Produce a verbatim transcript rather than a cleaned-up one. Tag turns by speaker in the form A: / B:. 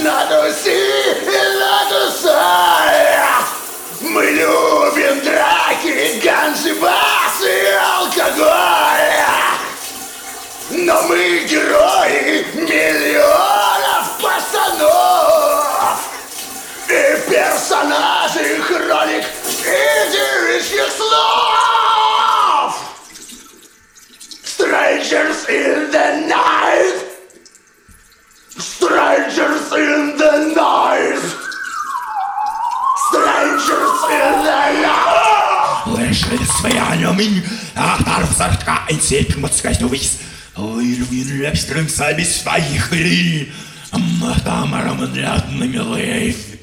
A: надуси и надусай. Мы любим драки, гансы, басы, алкоголь. Но мы герои миллионов постанов и персонажи хроник идиллических слов. Strangers in the night. Strangers in the night. Strangers in the night.
B: Lässlesfärjan Arvsarka en sek mot skajstovis. Ojluin lepström salvis fajchri. Amatamaramadrad na milej.